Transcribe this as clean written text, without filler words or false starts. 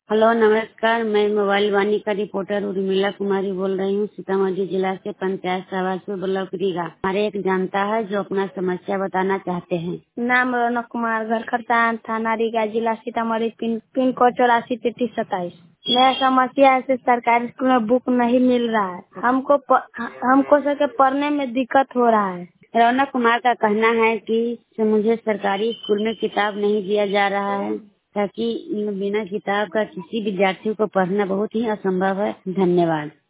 Hello नमस्कार। मैं mobile वाणी का रिपोर्टर उर्मिला कुमारी बोल रही हूँ। सीतामढ़ी जिला से पंचायत सभासद ब्लॉक रीगा। हमारे एक जनता है जो अपना समस्या बताना चाहते हैं। नाम रौनक कुमार, घर खरचान, थाना रीगा, जिला सीतामढ़ी, पिन कोड 843327। मेरा समस्या है सरकारी स्कूल में बुक नहीं मिल रहा है। हमको सर के पढ़ने में दिक्कत हो रहा है। रौनक कुमार का कहना है कि मुझे सरकारी स्कूल में किताब नहीं दिया जा रहा है, ताकि बिना किताब का किसी विद्यार्थी को पढ़ना बहुत ही असंभव है। धन्यवाद।